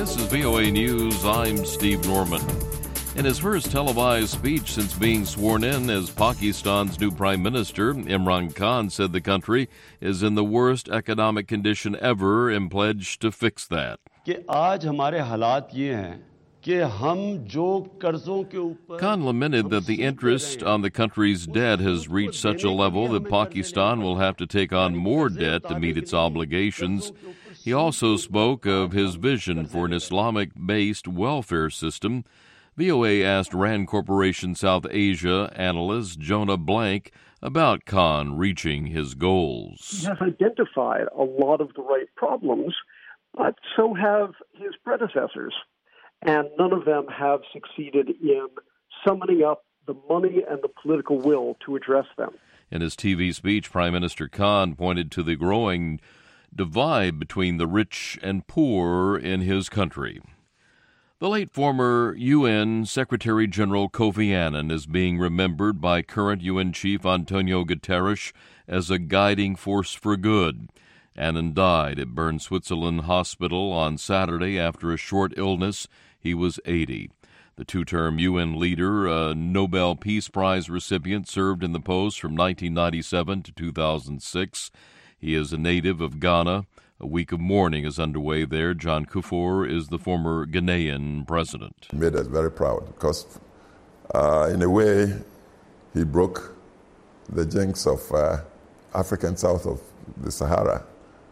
This is VOA News. I'm Steve Norman. In his first televised speech since being sworn in as Pakistan's new Prime Minister, Imran Khan said the country is in the worst economic condition ever and pledged to fix that. Khan lamented that the interest on the country's debt has reached such a level that Pakistan will have to take on more debt to meet its obligations. He also spoke of his vision for an Islamic-based welfare system. VOA asked Rand Corporation South Asia analyst Jonah Blank about Khan reaching his goals. He has identified a lot of the right problems, but so have his predecessors, and none of them have succeeded in summoning up the money and the political will to address them. In his TV speech, Prime Minister Khan pointed to the growing divide between the rich and poor in his country. The late former UN Secretary General Kofi Annan is being remembered by current UN Chief Antonio Guterres as a guiding force for good. Annan died at Bern, Switzerland Hospital on Saturday after a short illness. He was 80. The two-term UN leader, a Nobel Peace Prize recipient, served in the post from 1997 to 2006. He is a native of Ghana. A week of mourning is underway there. John Kufuor is the former Ghanaian president. He made us very proud because, in a way, he broke the jinx of African south of the Sahara,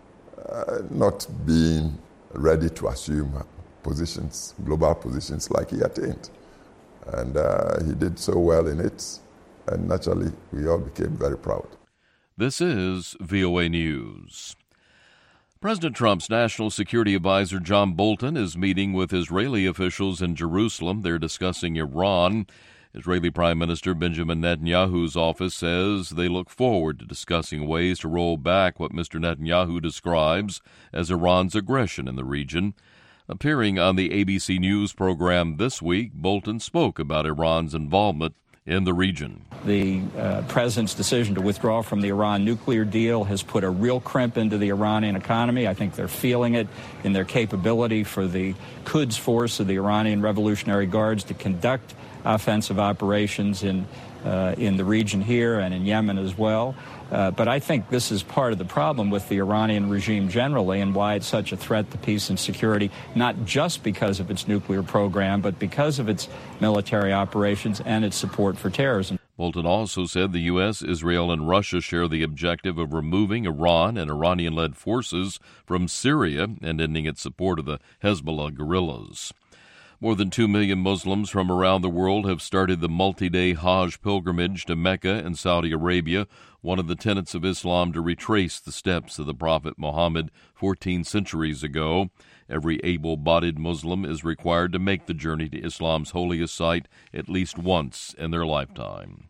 not being ready to assume positions, global positions like he attained. And he did so well in it, and naturally, we all became very proud. This is VOA News. President Trump's National Security Advisor John Bolton is meeting with Israeli officials in Jerusalem. They're discussing Iran. Israeli Prime Minister Benjamin Netanyahu's office says they look forward to discussing ways to roll back what Mr. Netanyahu describes as Iran's aggression in the region. Appearing on the ABC News program this week, Bolton spoke about Iran's involvement in the region. The president's decision to withdraw from the Iran nuclear deal has put a real crimp into the Iranian economy. I think they're feeling it in their capability for the Quds Force of the Iranian Revolutionary Guards to conduct offensive operations in the region here and in Yemen as well. But I think this is part of the problem with the Iranian regime generally and why it's such a threat to peace and security, not just because of its nuclear program, but because of its military operations and its support for terrorism. Bolton also said the U.S., Israel, and Russia share the objective of removing Iran and Iranian-led forces from Syria and ending its support of the Hezbollah guerrillas. More than 2 million Muslims from around the world have started the multi-day Hajj pilgrimage to Mecca in Saudi Arabia, one of the tenets of Islam to retrace the steps of the Prophet Muhammad 14 centuries ago. Every able-bodied Muslim is required to make the journey to Islam's holiest site at least once in their lifetime.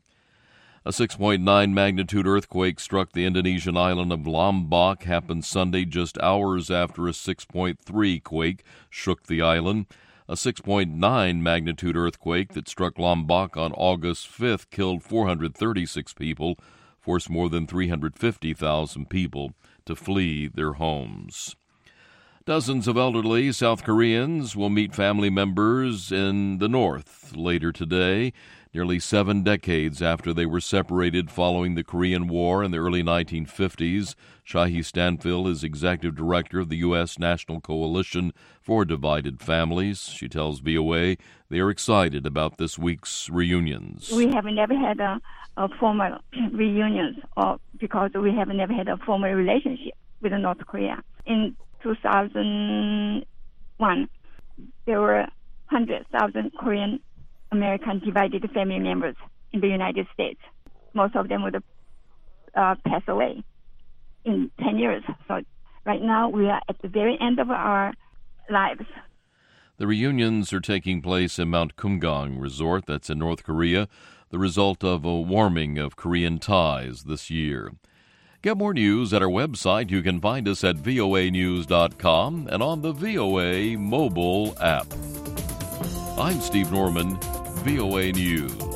A 6.9 magnitude earthquake struck the Indonesian island of Lombok, happened Sunday just hours after a 6.3 quake shook the island. A 6.9 magnitude earthquake that struck Lombok on August 5th killed 436 people, forced more than 350,000 people to flee their homes. Dozens of elderly South Koreans will meet family members in the north later today, nearly 7 decades after they were separated following the Korean War in the early 1950s. Shahi Stanfield is executive director of the U.S. National Coalition for Divided Families. She tells VOA they are excited about this week's reunions. We have never had a formal reunions because we have never had a formal relationship with North Korea. In 2001, there were 100,000 Korean American divided family members in the United States. Most of them would pass away in 10 years. So right now we are at the very end of our lives. The reunions are taking place in Mount Kumgang Resort, that's in North Korea, the result of a warming of Korean ties this year. Get more news at our website. You can find us at voanews.com and on the VOA mobile app. I'm Steve Norman, VOA News.